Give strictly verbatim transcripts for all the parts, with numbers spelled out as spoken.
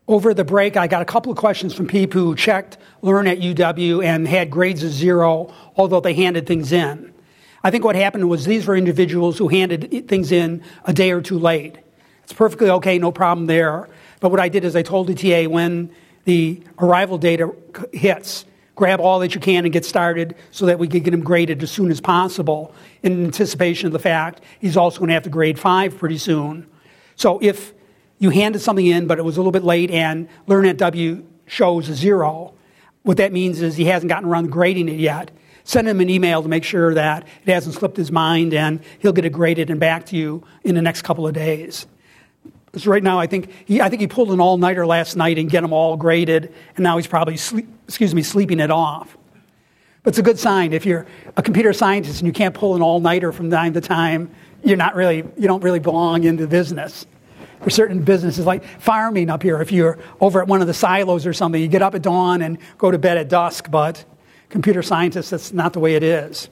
over the break, I got a couple of questions from people who checked Learn at U W and had grades of zero, although they handed things in. I think what happened was these were individuals who handed things in a day or two late. It's perfectly okay, no problem there. But what I did is I told the T A when the arrival data hits, grab all that you can and get started so that we could get him graded as soon as possible in anticipation of the fact he's also going to have to grade five pretty soon. So if you handed something in, but it was a little bit late and Learn at W shows a zero, what that means is he hasn't gotten around to grading it yet. Send him an email to make sure that it hasn't slipped his mind, and he'll get it graded and back to you in the next couple of days. Because right now, I think he, I think he pulled an all-nighter last night and get them all graded, and now he's probably sleep, excuse me, sleeping it off. But it's a good sign. If you're a computer scientist and you can't pull an all-nighter from time to time, you're not really, you don't really belong in the business. For certain businesses, like farming up here, if you're over at one of the silos or something, you get up at dawn and go to bed at dusk, but computer scientists, that's not the way it is.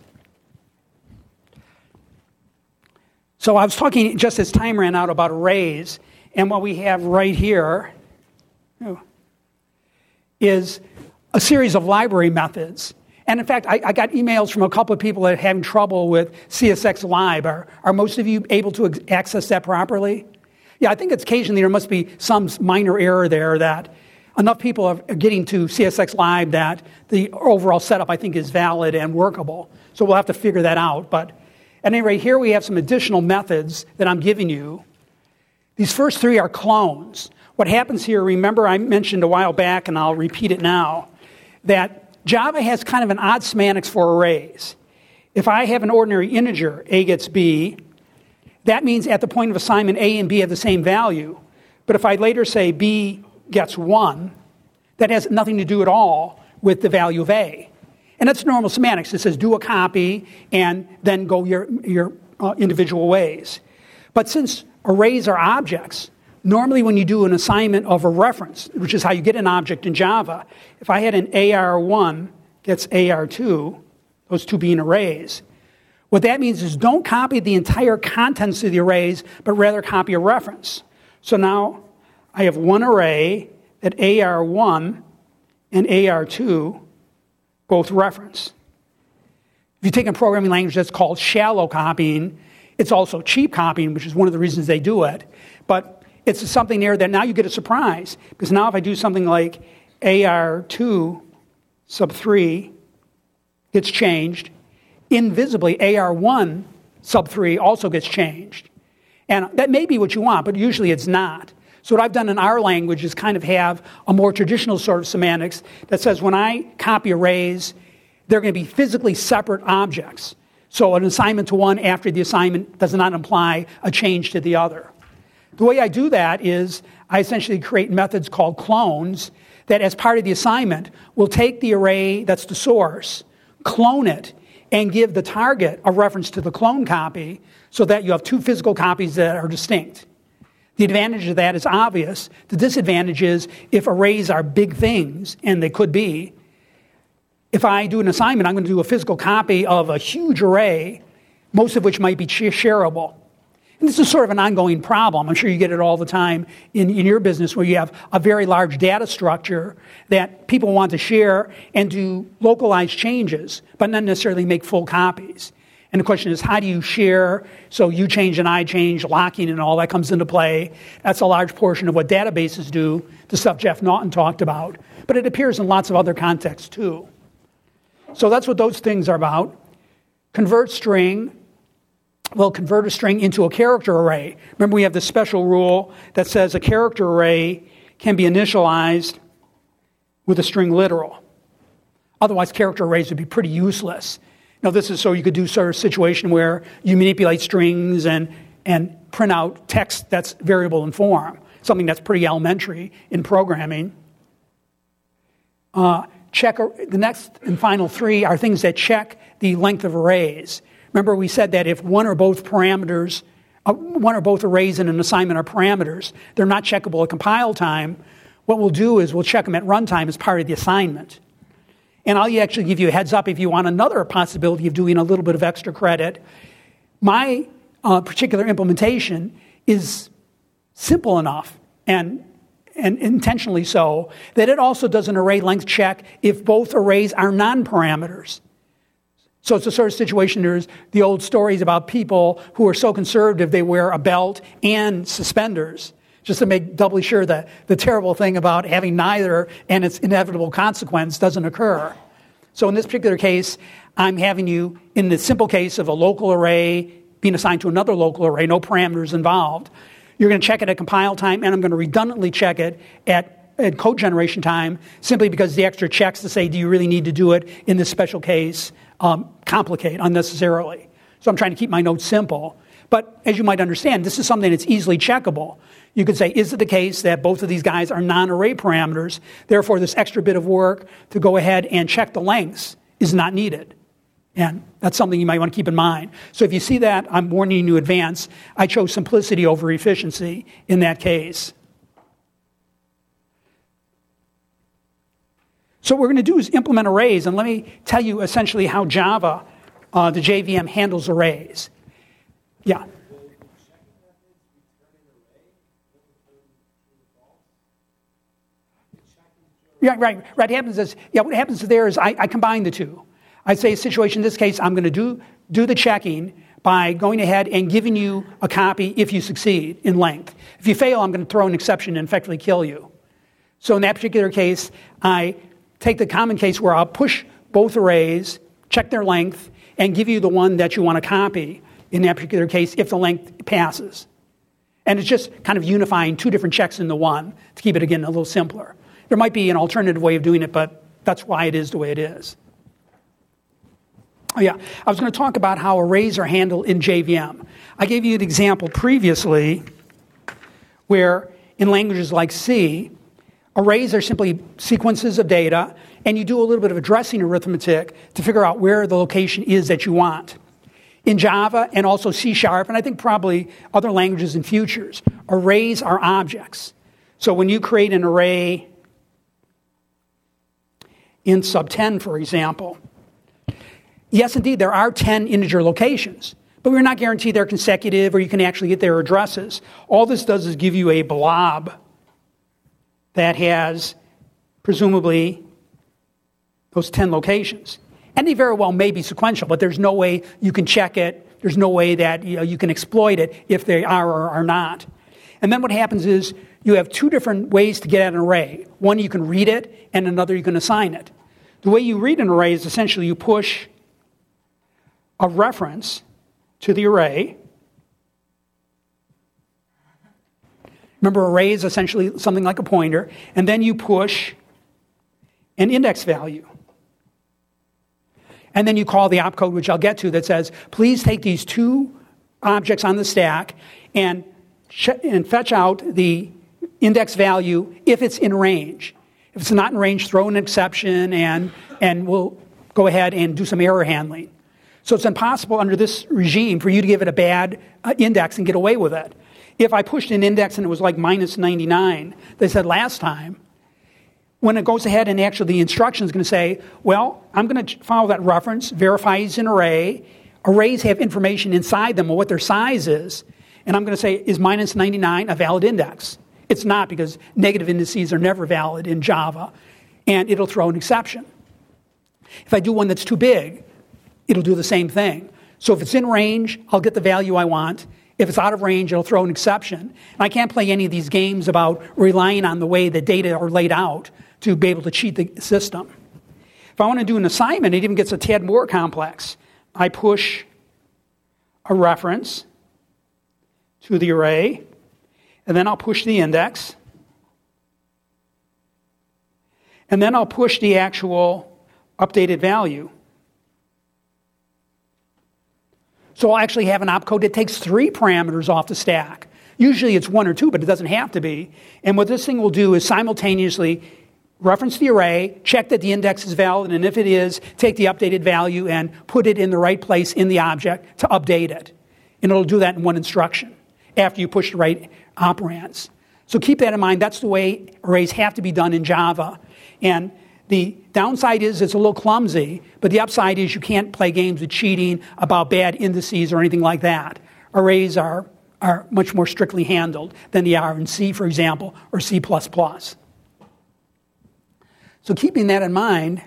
So I was talking just as time ran out about arrays, and what we have right here is a series of library methods. And in fact, I, I got emails from a couple of people that are having trouble with C S X Lib. Are, are most of you able to ex- access that properly? Yeah, I think it's occasionally there must be some minor error there that enough people are getting to C S X Lib that the overall setup, I think, is valid and workable. So we'll have to figure that out. But at any rate, here we have some additional methods that I'm giving you. These first three are clones. What happens here, remember I mentioned a while back, and I'll repeat it now, that Java has kind of an odd semantics for arrays. If I have an ordinary integer, A gets B, that means at the point of assignment, A and B have the same value. But if I later say B gets one, that has nothing to do at all with the value of A. And that's normal semantics. It says do a copy and then go your, your uh, individual ways. But since arrays are objects, normally when you do an assignment of a reference, which is how you get an object in Java, if I had an A R one gets A R two, those two being arrays, what that means is don't copy the entire contents of the arrays, but rather copy a reference. So now I have one array that A R one and A R two both reference. If you take a programming language that's called shallow copying, it's also cheap copying, which is one of the reasons they do it. But it's something there that now you get a surprise. Because now if I do something like A R two sub three gets changed, invisibly A R one sub three also gets changed. And that may be what you want, but usually it's not. So what I've done in our language is kind of have a more traditional sort of semantics that says when I copy arrays, they're going to be physically separate objects. So an assignment to one after the assignment does not imply a change to the other. The way I do that is I essentially create methods called clones that as part of the assignment will take the array that's the source, clone it, and give the target a reference to the clone copy so that you have two physical copies that are distinct. The advantage of that is obvious. The disadvantage is if arrays are big things, and they could be, if I do an assignment, I'm going to do a physical copy of a huge array, most of which might be shareable. And this is sort of an ongoing problem. I'm sure you get it all the time in, in your business where you have a very large data structure that people want to share and do localized changes, but not necessarily make full copies. And the question is, how do you share so you change and I change, locking and all that comes into play? That's a large portion of what databases do, the stuff Jeff Naughton talked about. But it appears in lots of other contexts too. So that's what those things are about. Convert string. We'll convert a string into a character array. Remember, we have this special rule that says a character array can be initialized with a string literal. Otherwise, character arrays would be pretty useless. Now, this is so you could do sort of a situation where you manipulate strings and, and print out text that's variable in form, something that's pretty elementary in programming. Uh, check the next and final three are things that check the length of arrays. Remember, we said that if one or both parameters, uh, one or both arrays in an assignment are parameters, they're not checkable at compile time. What we'll do is we'll check them at runtime as part of the assignment. And I'll actually give you a heads up if you want another possibility of doing a little bit of extra credit. My uh, particular implementation is simple enough and and intentionally so, that it also does an array length check if both arrays are non-parameters. So it's a sort of situation, there's the old stories about people who are so conservative they wear a belt and suspenders, just to make doubly sure that the terrible thing about having neither and its inevitable consequence doesn't occur. So in this particular case, I'm having you, in the simple case of a local array being assigned to another local array, no parameters involved, you're going to check it at compile time, and I'm going to redundantly check it at, at code generation time, simply because the extra checks to say, do you really need to do it in this special case, um, complicate unnecessarily. So I'm trying to keep my notes simple. But as you might understand, this is something that's easily checkable. You could say, is it the case that both of these guys are non-array parameters? Therefore, this extra bit of work to go ahead and check the lengths is not needed. And that's something you might want to keep in mind. So if you see that, I'm warning you in advance. I chose simplicity over efficiency in that case. So what we're going to do is implement arrays, and let me tell you essentially how Java, uh, the J V M, handles arrays. Yeah. Yeah, right. Right. What happens is, yeah, what happens there is I, I combine the two. I say a situation in this case, I'm going to do do the checking by going ahead and giving you a copy if you succeed in length. If you fail, I'm going to throw an exception and effectively kill you. So in that particular case, I take the common case where I'll push both arrays, check their length, and give you the one that you want to copy in that particular case if the length passes. And it's just kind of unifying two different checks into one to keep it, again, a little simpler. There might be an alternative way of doing it, but that's why it is the way it is. Oh, yeah. I was going to talk about how arrays are handled in J V M. I gave you an example previously where in languages like C, arrays are simply sequences of data, and you do a little bit of addressing arithmetic to figure out where the location is that you want. In Java and also C Sharp, and I think probably other languages in futures, arrays are objects. So when you create an array in sub ten, for example, yes, indeed, there are ten integer locations, but we're not guaranteed they're consecutive or you can actually get their addresses. All this does is give you a blob that has, presumably, those ten locations. And they very well may be sequential, but there's no way you can check it. There's no way that you know, you can exploit it if they are or are not. And then what happens is you have two different ways to get at an array. One, you can read it, and another, you can assign it. The way you read an array is essentially you push a reference to the array. Remember, array is essentially something like a pointer, and then you push an index value. And then you call the opcode, which I'll get to, that says, please take these two objects on the stack and, ch- and fetch out the index value if it's in range. If it's not in range, throw an exception, and, and we'll go ahead and do some error handling. So it's impossible under this regime for you to give it a bad uh, index and get away with it. If I pushed an index and it was like minus ninety-nine, they said last time, when it goes ahead and actually the instruction is going to say, well, I'm going to follow that reference, verify it's an array. Arrays have information inside them of what their size is. And I'm going to say, is minus ninety-nine a valid index? It's not, because negative indices are never valid in Java. And it'll throw an exception. If I do one that's too big, it'll do the same thing. So if it's in range, I'll get the value I want. If it's out of range, it'll throw an exception. And I can't play any of these games about relying on the way the data are laid out to be able to cheat the system. If I want to do an assignment, it even gets a tad more complex. I push a reference to the array, and then I'll push the index, and then I'll push the actual updated value. So I'll actually have an opcode that takes three parameters off the stack. Usually it's one or two, but it doesn't have to be. And what this thing will do is simultaneously reference the array, check that the index is valid, and if it is, take the updated value and put it in the right place in the object to update it. And it'll do that in one instruction after you push the right operands. So keep that in mind. That's the way arrays have to be done in Java. And the downside is it's a little clumsy, but the upside is you can't play games with cheating about bad indices or anything like that. Arrays are are much more strictly handled than they are in C, for example, or C plus plus. So keeping that in mind,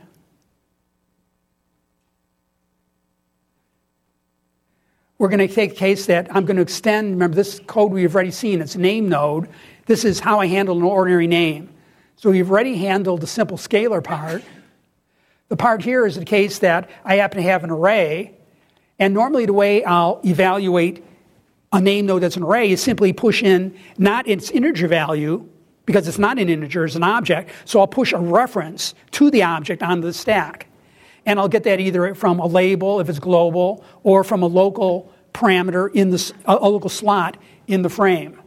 we're going to take a case that I'm going to extend. Remember, this code we've already seen. It's a name node. This is how I handle an ordinary name. So we've already handled the simple scalar part. The part here is the case that I happen to have an array. And normally the way I'll evaluate a name node that's an array is simply push in not its integer value, because it's not an integer, it's an object. So I'll push a reference to the object onto the stack. And I'll get that either from a label, if it's global, or from a local parameter in the a local slot in the frame.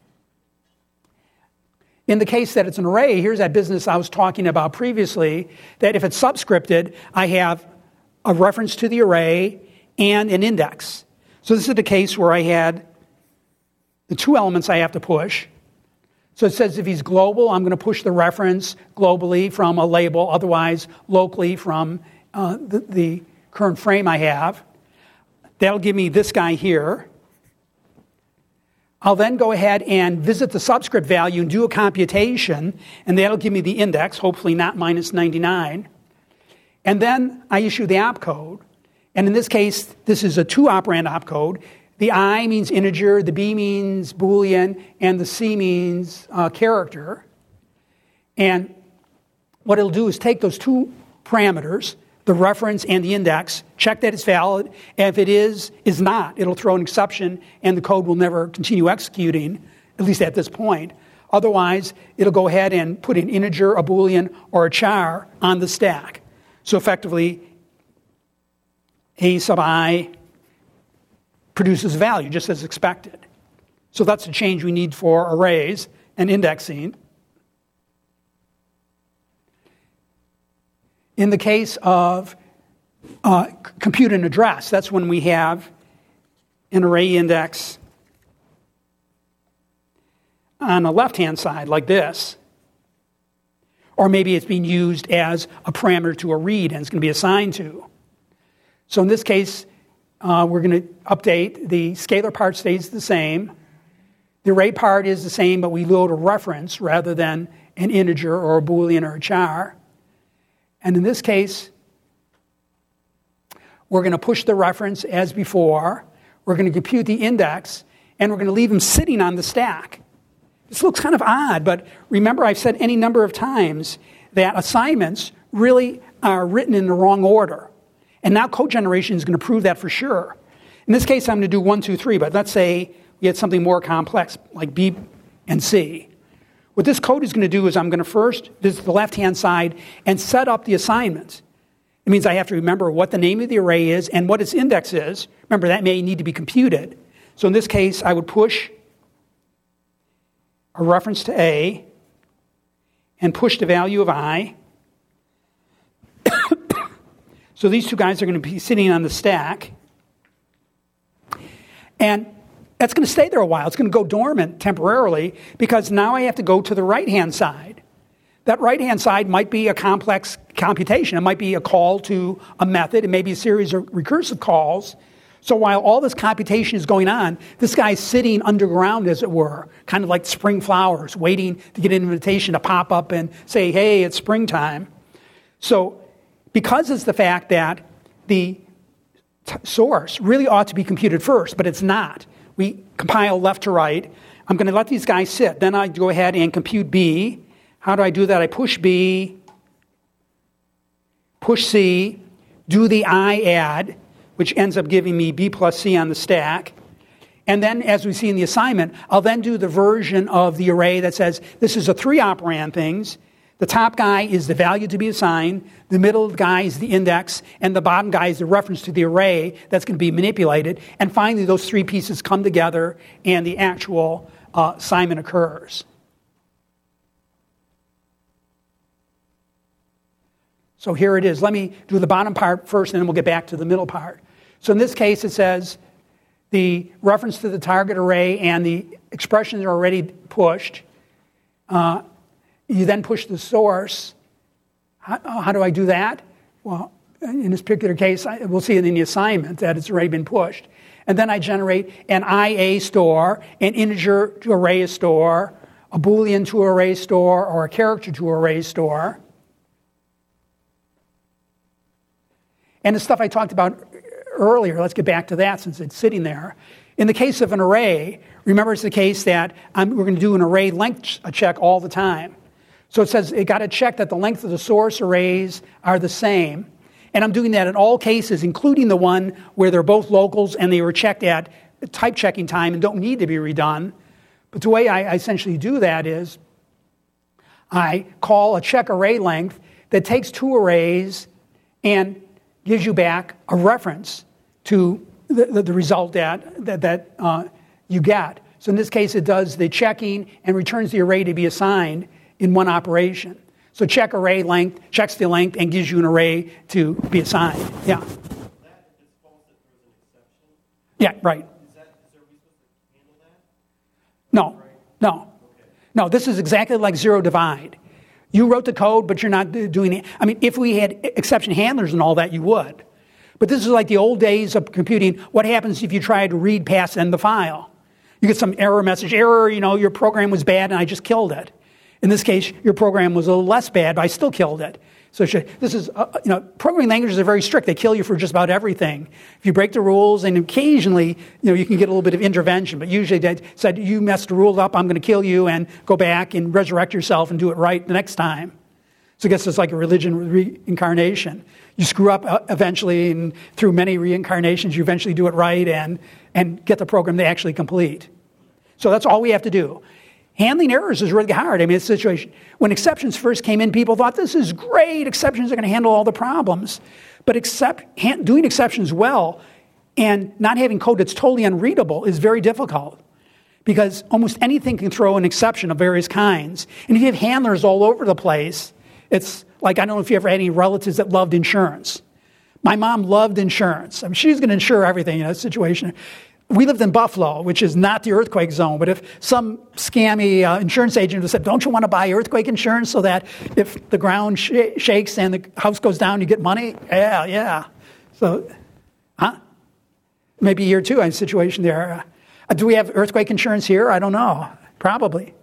In the case that it's an array, here's that business I was talking about previously, that if it's subscripted, I have a reference to the array and an index. So this is the case where I had the two elements I have to push. So it says if he's global, I'm going to push the reference globally from a label, otherwise locally from uh, the, the current frame I have. That'll give me this guy here. I'll then go ahead and visit the subscript value and do a computation, and that'll give me the index, hopefully not minus ninety-nine. And then I issue the opcode. And in this case, this is a two-operand opcode. The I means integer, the B means Boolean, and the C means uh, character. And what it'll do is take those two parameters, the reference and the index, check that it's valid, and if it is, is not, it'll throw an exception, and the code will never continue executing, at least at this point. Otherwise, it'll go ahead and put an integer, a Boolean, or a char on the stack. So effectively, A sub I produces value just as expected. So that's the change we need for arrays and indexing. In the case of uh, compute an address, that's when we have an array index on the left-hand side like this. Or maybe it's being used as a parameter to a read and it's going to be assigned to. So in this case, uh, we're going to update. The scalar part stays the same. The array part is the same, but we load a reference rather than an integer or a Boolean or a char. And in this case, we're going to push the reference as before. We're going to compute the index, and we're going to leave them sitting on the stack. This looks kind of odd, but remember I've said any number of times that assignments really are written in the wrong order. And now code generation is going to prove that for sure. In this case, I'm going to do one, two, three, but let's say we had something more complex, like B and C. What this code is going to do is I'm going to first visit the left-hand side and set up the assignment. It means I have to remember what the name of the array is and what its index is. Remember, that may need to be computed. So in this case, I would push a reference to A and push the value of I. So these two guys are going to be sitting on the stack. And that's going to stay there a while. It's going to go dormant temporarily because now I have to go to the right-hand side. That right-hand side might be a complex computation. It might be a call to a method. It may be a series of recursive calls. So while all this computation is going on, this guy's sitting underground, as it were, kind of like spring flowers, waiting to get an invitation to pop up and say, hey, it's springtime. So because it's the fact that the t- source really ought to be computed first, but it's not. We compile left to right. I'm going to let these guys sit. Then I go ahead and compute B. How do I do that? I push B, push C, do the I add, which ends up giving me B plus C on the stack. And then, as we see in the assignment, I'll then do the version of the array that says this is a three-operand things. The top guy is the value to be assigned, the middle guy is the index, and the bottom guy is the reference to the array that's going to be manipulated. And finally, those three pieces come together and the actual uh, assignment occurs. So here it is. Let me do the bottom part first, and then we'll get back to the middle part. So in this case, it says the reference to the target array and the expressions are already pushed. Uh, You then push the source. How, how do I do that? Well, in this particular case, we'll see it in the assignment that it's already been pushed. And then I generate an I A store, an integer to array store, a Boolean to array store, or a character to array store. And the stuff I talked about earlier, let's get back to that since it's sitting there. In the case of an array, remember it's the case that I'm, we're going to do an array length check all the time. So it says it got to check that the length of the source arrays are the same. And I'm doing that in all cases, including the one where they're both locals and they were checked at type checking time and don't need to be redone. But the way I essentially do that is I call a check array length that takes two arrays and gives you back a reference to the, the, the result that, that, that uh, you get. So in this case, it does the checking and returns the array to be assigned in one operation. So check array length, checks the length, and gives you an array to be assigned. Yeah. That, if it's false, that there's an exception? Yeah, right. Is that, is there a reason to handle that? No, no. Okay. No, this is exactly like zero divide. You wrote the code, but you're not doing it. I mean, if we had exception handlers and all that, you would. But this is like the old days of computing. What happens if you try to read past end the file? You get some error message. Error, you know, your program was bad and I just killed it. In this case, your program was a little less bad, but I still killed it. So this is, uh, you know, programming languages are very strict. They kill you for just about everything. If you break the rules, and occasionally, you know, you can get a little bit of intervention, but usually they said, you messed the rule up, I'm going to kill you, and go back and resurrect yourself and do it right the next time. So I guess it's like a religion reincarnation. You screw up uh, eventually, and through many reincarnations, you eventually do it right and, and get the program to actually complete. So that's all we have to do. Handling errors is really hard. I mean, it's a situation. When exceptions first came in, people thought, this is great. Exceptions are going to handle all the problems. But except, doing exceptions well and not having code that's totally unreadable is very difficult. Because almost anything can throw an exception of various kinds. And if you have handlers all over the place, it's like, I don't know if you ever had any relatives that loved insurance. My mom loved insurance. I mean, she's going to insure everything in a situation. We lived in Buffalo, which is not the earthquake zone, but if some scammy uh, insurance agent said, don't you want to buy earthquake insurance so that if the ground sh- shakes and the house goes down, you get money? Yeah, yeah. So, huh? Maybe a year or two, I had a situation there. Uh, do we have earthquake insurance here? I don't know. Probably.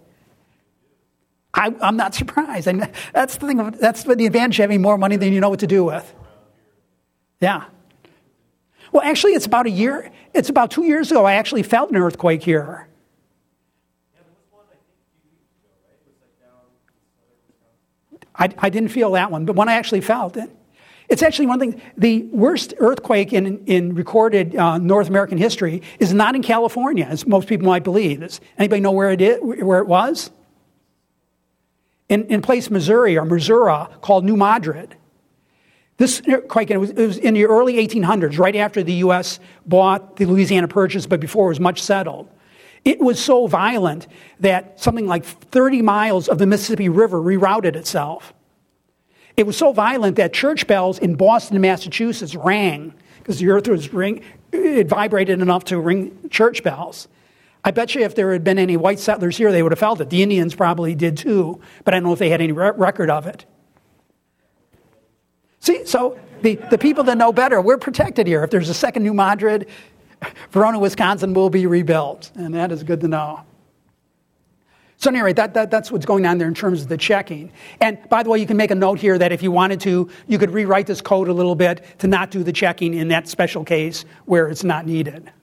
I, I'm not surprised. I mean, that's the thing. Of, that's the advantage of having more money than you know what to do with. Yeah. Well, actually, it's about a year. It's about two years ago. I actually felt an earthquake here. Yeah, there was one, I think, a few weeks ago, right? It was like down. I, I didn't feel that one, but one I actually felt it. It's actually one thing. The worst earthquake in in recorded uh, North American history is not in California, as most people might believe. Does anybody know where it is? Where it was? In in a place Missouri or Missouri called New Madrid. This earthquake, it was, it was in the early eighteen hundreds, right after the U S bought the Louisiana Purchase, but before it was much settled. It was so violent that something like thirty miles of the Mississippi River rerouted itself. It was so violent that church bells in Boston and Massachusetts rang because the earth was ring. It vibrated enough to ring church bells. I bet you if there had been any white settlers here, they would have felt it. The Indians probably did too, but I don't know if they had any re- record of it. See, so the, the people that know better, we're protected here. If there's a second New Madrid, Verona, Wisconsin will be rebuilt, and that is good to know. So anyway, that, that, that's what's going on there in terms of the checking. And by the way, you can make a note here that if you wanted to, you could rewrite this code a little bit to not do the checking in that special case where it's not needed.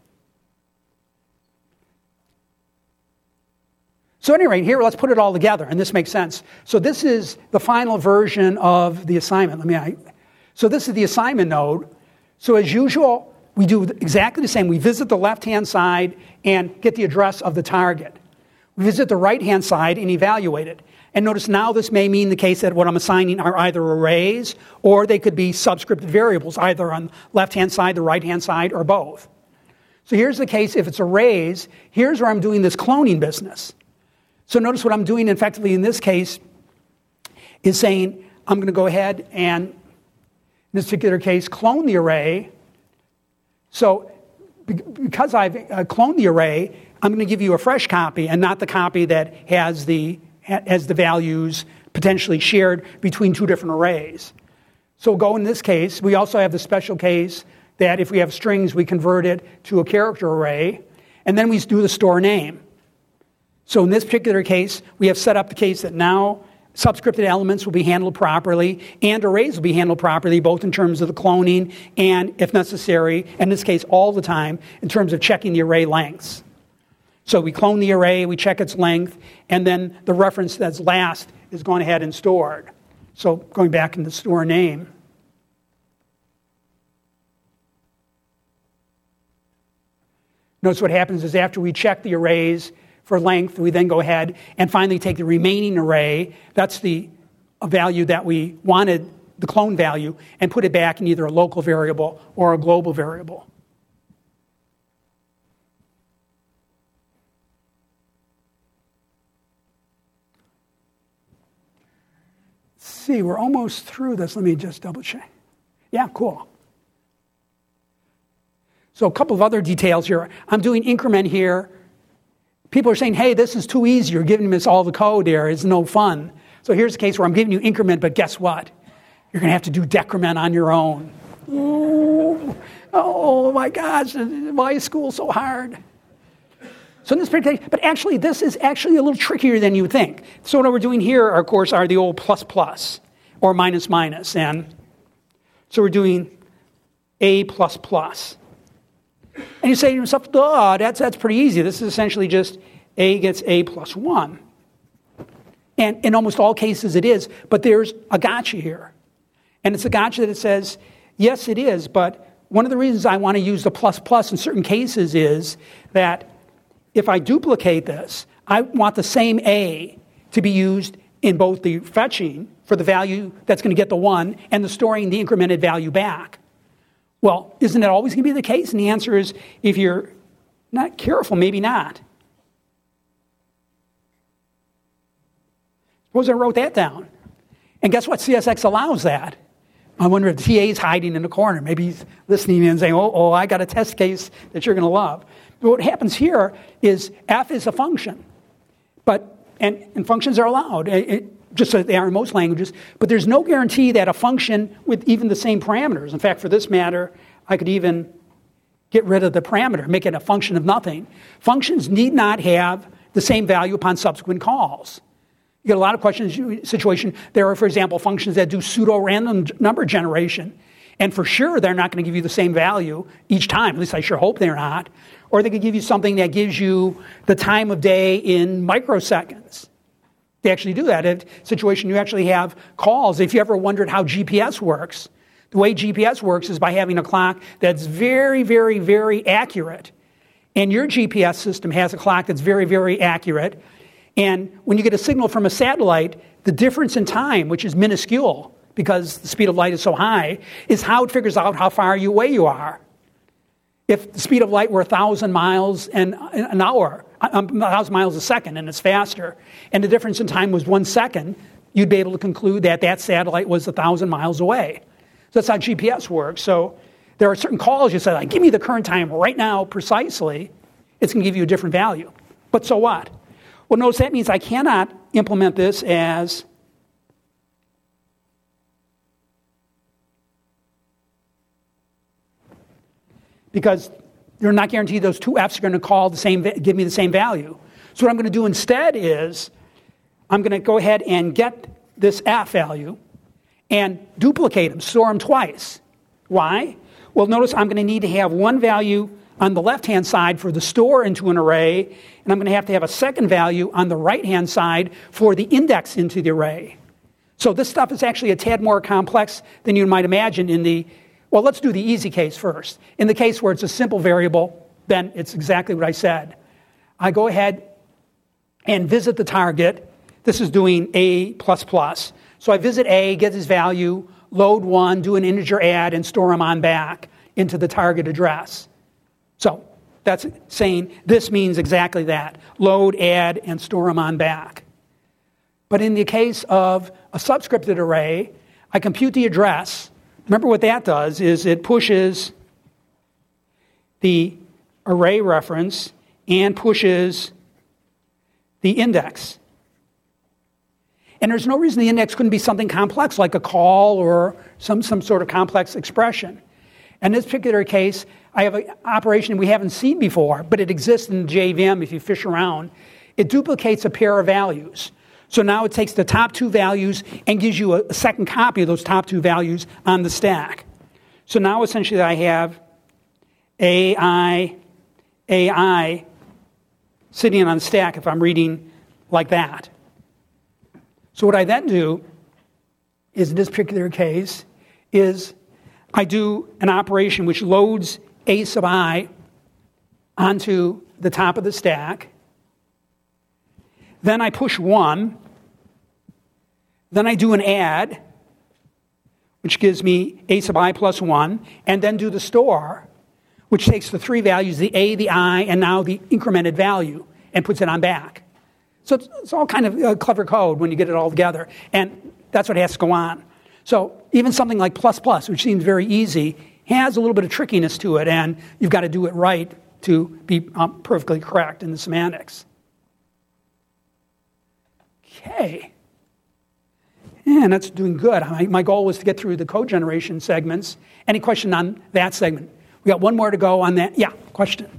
So anyway, here, let's put it all together, and this makes sense. So this is the final version of the assignment. Let me. I, so this is the assignment node. So as usual, we do exactly the same. We visit the left-hand side and get the address of the target. We visit the right-hand side and evaluate it. And notice now this may mean the case that what I'm assigning are either arrays or they could be subscripted variables, either on the left-hand side, the right-hand side, or both. So here's the case if it's arrays. Here's where I'm doing this cloning business. So notice what I'm doing effectively in this case is saying I'm going to go ahead and, in this particular case, clone the array. So because I've uh, cloned the array, I'm going to give you a fresh copy and not the copy that has the, has the values potentially shared between two different arrays. So go in this case. We also have the special case that if we have strings, we convert it to a character array, and then we do the store name. So in this particular case, we have set up the case that now subscripted elements will be handled properly and arrays will be handled properly, both in terms of the cloning and, if necessary, in this case all the time, in terms of checking the array lengths. So we clone the array, we check its length, and then the reference that's last is gone ahead and stored. So going back into store name. Notice what happens is after we check the arrays for length, we then go ahead and finally take the remaining array, that's the value that we wanted, the clone value, and put it back in either a local variable or a global variable. Let's see, we're almost through this. Let me just double check. Yeah, cool. So a couple of other details here. I'm doing increment here. People are saying, hey, this is too easy. You're giving us all the code there. It's no fun. So here's a case where I'm giving you increment, but guess what? You're going to have to do decrement on your own. Ooh, oh, my gosh, why is school so hard? So in this particular case, but actually, this is actually a little trickier than you would think. So what we're doing here, of course, are the old plus plus or minus minus. And so we're doing A plus plus. And you say to yourself, duh, that's, that's pretty easy. This is essentially just A gets A plus one. And in almost all cases it is, but there's a gotcha here. And it's a gotcha that it says, yes, it is, but one of the reasons I want to use the plus plus in certain cases is that if I duplicate this, I want the same A to be used in both the fetching for the value that's going to get the one and the storing the incremented value back. Well, isn't that always going to be the case? And the answer is, if you're not careful, maybe not. Suppose I wrote that down. And guess what? C S X allows that. I wonder if the T A is hiding in the corner. Maybe he's listening in and saying, oh, oh, I got a test case that you're going to love. But what happens here is f is a function. But and, and functions are allowed. It, it, just so they are in most languages, but there's no guarantee that a function with even the same parameters. In fact, for this matter, I could even get rid of the parameter, make it a function of nothing. Functions need not have the same value upon subsequent calls. You get a lot of questions, situation. There are, for example, functions that do pseudo-random number generation, and for sure they're not going to give you the same value each time. At least I sure hope they're not. Or they could give you something that gives you the time of day in microseconds. They actually do that. In a situation, you actually have calls. If you ever wondered how G P S works, the way G P S works is by having a clock that's very, very, very accurate. And your G P S system has a clock that's very, very accurate. And when you get a signal from a satellite, the difference in time, which is minuscule because the speed of light is so high, is how it figures out how far away you are. If the speed of light were one thousand miles an, an hour, one thousand miles a second, and it's faster, and the difference in time was one second, you'd be able to conclude that that satellite was one thousand miles away. So that's how G P S works. So there are certain calls you say, like, give me the current time right now precisely. It's going to give you a different value. But so what? Well, notice that means I cannot implement this as because you're not guaranteed those two F's are going to call the same, give me the same value. So what I'm going to do instead is I'm going to go ahead and get this F value and duplicate them, store them twice. Why? Well, notice I'm going to need to have one value on the left-hand side for the store into an array, and I'm going to have to have a second value on the right-hand side for the index into the array. So this stuff is actually a tad more complex than you might imagine in the, well, let's do the easy case first. In the case where it's a simple variable, then it's exactly what I said. I go ahead and visit the target. This is doing A plus plus. So I visit A, get his value, load one, do an integer add, and store him on back into the target address. So that's saying this means exactly that. Load, add, and store them on back. But in the case of a subscripted array, I compute the address. Remember what that does is it pushes the array reference and pushes the index. And there's no reason the index couldn't be something complex like a call or some, some sort of complex expression. In this particular case, I have an operation we haven't seen before, but it exists in J V M if you fish around. It duplicates a pair of values. So now it takes the top two values and gives you a, a second copy of those top two values on the stack. So now essentially I have A I, A I sitting on the stack if I'm reading like that. So what I then do is, in this particular case, is I do an operation which loads A sub I onto the top of the stack. Then I push one. Then I do an add, which gives me A sub I plus one, and then do the store, which takes the three values, the A, the I, and now the incremented value, and puts it on back. So it's, it's all kind of uh, clever code when you get it all together, and that's what has to go on. So even something like plus plus, which seems very easy, has a little bit of trickiness to it, and you've got to do it right to be um, perfectly correct in the semantics. Okay. And that's doing good. My, my goal was to get through the code generation segments. Any question on that segment? We got one more to go on that. Yeah, question.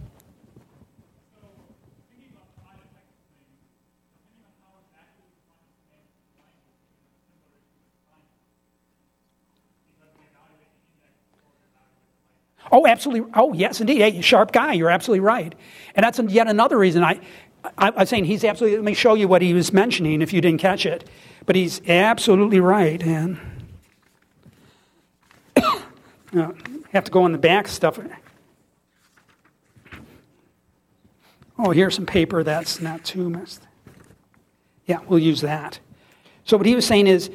Oh, absolutely. Oh, yes, indeed. Hey, sharp guy. You're absolutely right. And that's yet another reason I, I, I was saying he's absolutely, let me show you what he was mentioning if you didn't catch it. But he's absolutely right. And uh, have to go on the back stuff. Oh, here's some paper that's not too messed. Yeah, we'll use that. So what he was saying is,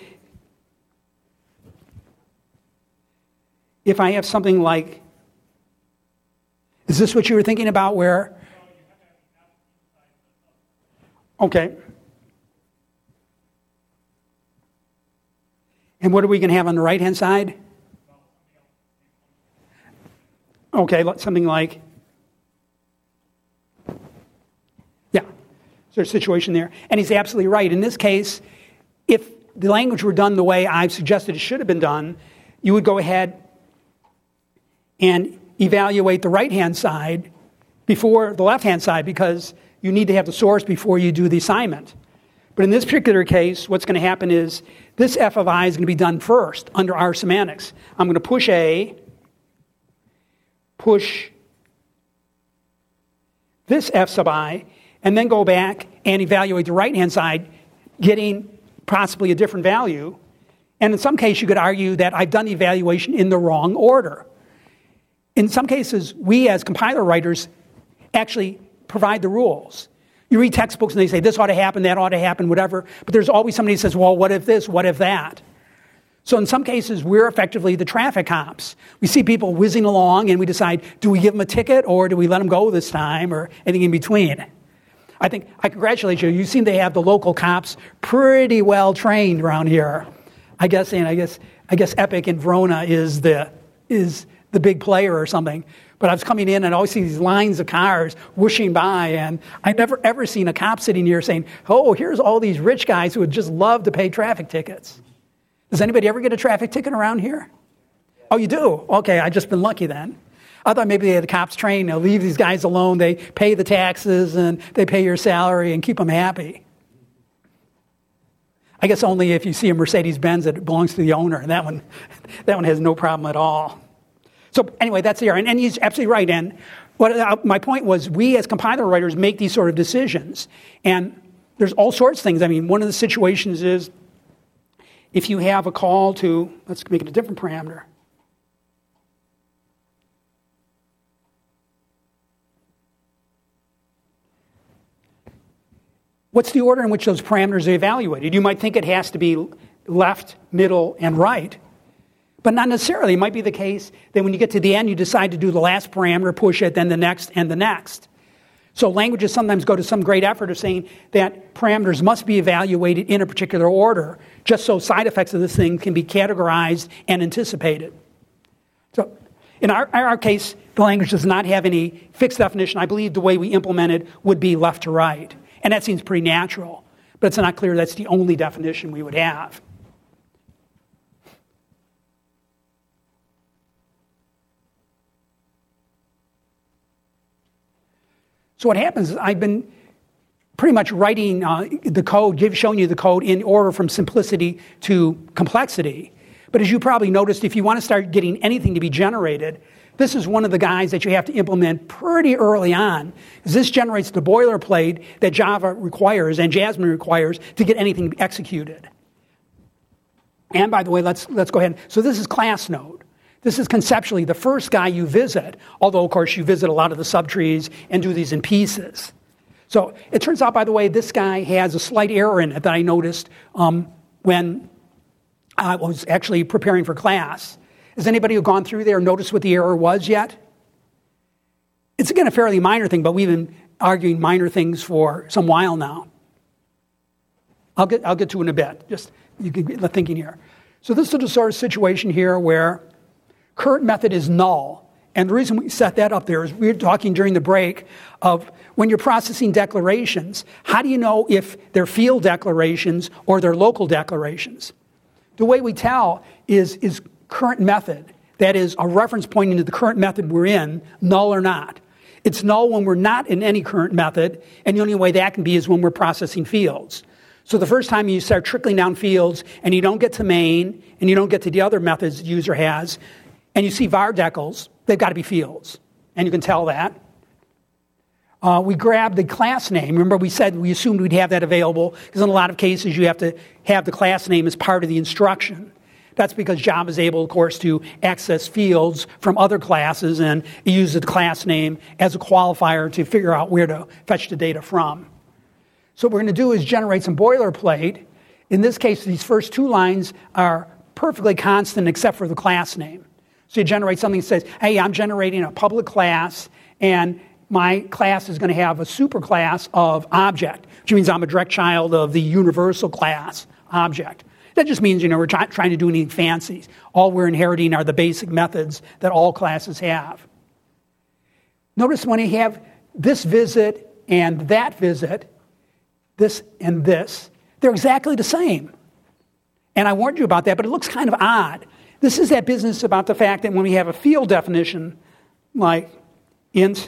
if I have something like, is this what you were thinking about where? Okay. And what are we going to have on the right-hand side? Okay, something like, yeah, there's a situation there. And he's absolutely right. In this case, if the language were done the way I've suggested it should have been done, you would go ahead and evaluate the right-hand side before the left-hand side because you need to have the source before you do the assignment. But in this particular case, what's going to happen is this f of I is going to be done first under our semantics. I'm going to push A, push this f sub I, and then go back and evaluate the right-hand side, getting possibly a different value. And in some cases, you could argue that I've done the evaluation in the wrong order. In some cases, we as compiler writers actually provide the rules. You read textbooks and they say this ought to happen, that ought to happen, whatever. But there's always somebody who says, well, what if this, what if that? So in some cases, we're effectively the traffic cops. We see people whizzing along and we decide, do we give them a ticket or do we let them go this time or anything in between? I think, I congratulate you. You seem to have the local cops pretty well trained around here. I guess, and I guess, I guess Epic in Verona is the, is the big player or something. But I was coming in and I always see these lines of cars whooshing by, and I've never ever seen a cop sitting here saying, oh, here's all these rich guys who would just love to pay traffic tickets. Does anybody ever get a traffic ticket around here? Oh, you do? Okay, I've just been lucky then. I thought maybe they had the cops trained, they'll leave these guys alone, they pay the taxes and they pay your salary and keep them happy. I guess only if you see a Mercedes-Benz that belongs to the owner, and that one, that one has no problem at all. So anyway, that's there, and, and he's absolutely right. And what uh, my point was, we as compiler writers make these sort of decisions, and there's all sorts of things. I mean, one of the situations is if you have a call to, let's make it a different parameter. What's the order in which those parameters are evaluated? You might think it has to be left, middle, and right. But not necessarily. It might be the case that when you get to the end, you decide to do the last parameter, push it, then the next, and the next. So languages sometimes go to some great effort of saying that parameters must be evaluated in a particular order, just so side effects of this thing can be categorized and anticipated. So in our, in our case, the language does not have any fixed definition. I believe the way we implement it would be left to right. And that seems pretty natural. But it's not clear that's the only definition we would have. So what happens is I've been pretty much writing uh, the code, give, showing you the code in order from simplicity to complexity. But as you probably noticed, if you want to start getting anything to be generated, this is one of the guys that you have to implement pretty early on. Because this generates the boilerplate that Java requires and Jasmine requires to get anything executed. And by the way, let's, let's go ahead. So this is class node. This is conceptually the first guy you visit, although, of course, you visit a lot of the subtrees and do these in pieces. So it turns out, by the way, this guy has a slight error in it that I noticed um, when I was actually preparing for class. Has anybody who gone through there noticed what the error was yet? It's, again, a fairly minor thing, but we've been arguing minor things for some while now. I'll get, I'll get to it in a bit. Just you can get the thinking here. So this is the sort of situation here where current method is null. And the reason we set that up there is we were talking during the break of when you're processing declarations, how do you know if they're field declarations or they're local declarations? The way we tell is, is current method, that is a reference pointing to the current method we're in, null or not. It's null when we're not in any current method, and the only way that can be is when we're processing fields. So the first time you start trickling down fields and you don't get to main and you don't get to the other methods the user has, and you see var decals, they've got to be fields. And you can tell that. Uh, we grab the class name. Remember we said we assumed we'd have that available because in a lot of cases you have to have the class name as part of the instruction. That's because Java is able, of course, to access fields from other classes and it uses the class name as a qualifier to figure out where to fetch the data from. So what we're going to do is generate some boilerplate. In this case, these first two lines are perfectly constant except for the class name. So you generate something that says, hey, I'm generating a public class, and my class is going to have a superclass of object, which means I'm a direct child of the universal class object. That just means, you know, we're try- trying to do anything fancy. All we're inheriting are the basic methods that all classes have. Notice when you have this visit and that visit, this and this, they're exactly the same. And I warned you about that, but it looks kind of odd. This is that business about the fact that when we have a field definition, like int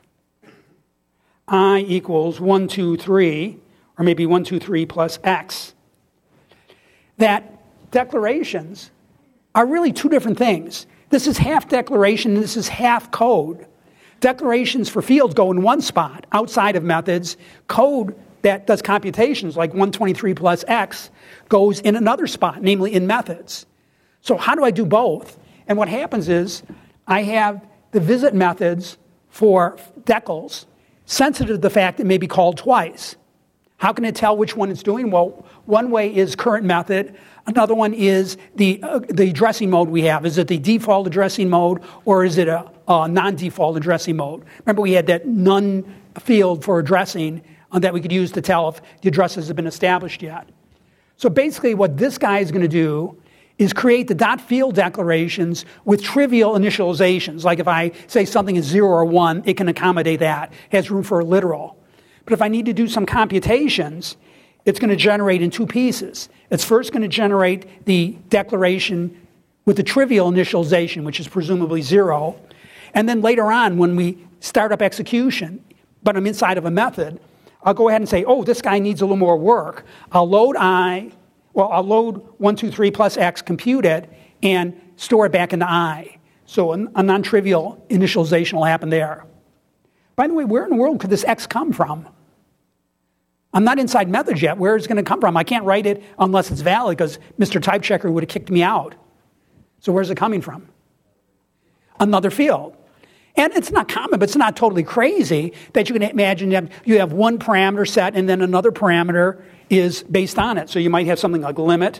I equals one, two, three, or maybe one, two, three plus x, that declarations are really two different things. This is half declaration, and this is half code. Declarations for fields go in one spot, outside of methods. Code that does computations, like one twenty-three plus x, goes in another spot, namely in methods. So how do I do both? And what happens is I have the visit methods for decals sensitive to the fact it may be called twice. How can it tell which one it's doing? Well, one way is current method. Another one is the uh, the addressing mode we have. Is it the default addressing mode or is it a, a non-default addressing mode? Remember we had that none field for addressing uh, that we could use to tell if the addresses have been established yet. So basically what this guy is going to do is create the dot field declarations with trivial initializations. Like if I say something is zero or one, it can accommodate that. It has room for a literal. But if I need to do some computations, it's going to generate in two pieces. It's first going to generate the declaration with the trivial initialization, which is presumably zero. And then later on, when we start up execution, but I'm inside of a method, I'll go ahead and say, oh, this guy needs a little more work. I'll load I, well, I'll load one, two, three plus x, compute it, and store it back into I. So a, a non-trivial initialization will happen there. By the way, where in the world could this x come from? I'm not inside methods yet. Where is it going to come from? I can't write it unless it's valid because Mister Type Checker would have kicked me out. So where's it coming from? Another field. And it's not common, but it's not totally crazy that you can imagine you have, you have one parameter set and then another parameter is based on it. So you might have something like limit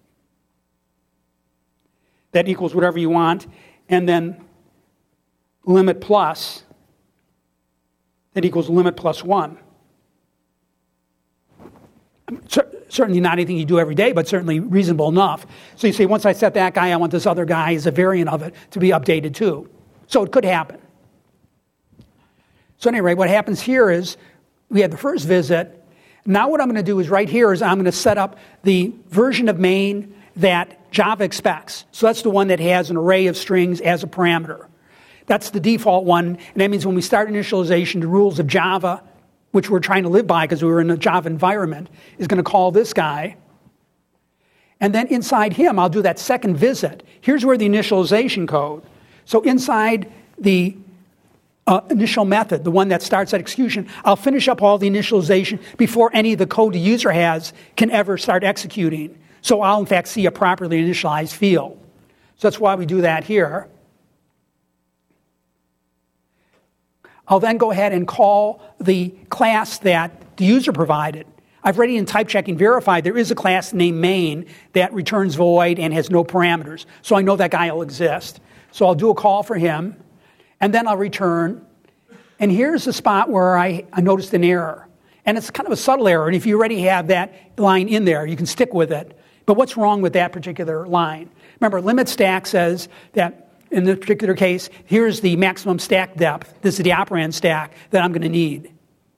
that equals whatever you want, and then limit plus that equals limit plus one. Certainly not anything you do every day, but certainly reasonable enough. So you say, once I set that guy, I want this other guy as a variant of it to be updated too. So it could happen. So anyway, what happens here is we had the first visit, Now what I'm going to do is right here is I'm going to set up the version of main that Java expects. So that's the one that has an array of strings as a parameter. That's the default one, and that means when we start initialization, the rules of Java, which we're trying to live by because we were in a Java environment, is going to call this guy. And then inside him, I'll do that second visit. Here's where the initialization code. So inside the uh, initial method, the one that starts at execution, I'll finish up all the initialization before any of the code the user has can ever start executing. So I'll, in fact, see a properly initialized field. So that's why we do that here. I'll then go ahead and call the class that the user provided. I've already in type checking verified there is a class named main that returns void and has no parameters. So I know that guy will exist. So I'll do a call for him, and then I'll return. And here's the spot where I, I noticed an error. And it's kind of a subtle error. And if you already have that line in there, you can stick with it. But what's wrong with that particular line? Remember, limit stack says that in this particular case, here's the maximum stack depth. This is the operand stack that I'm going to need.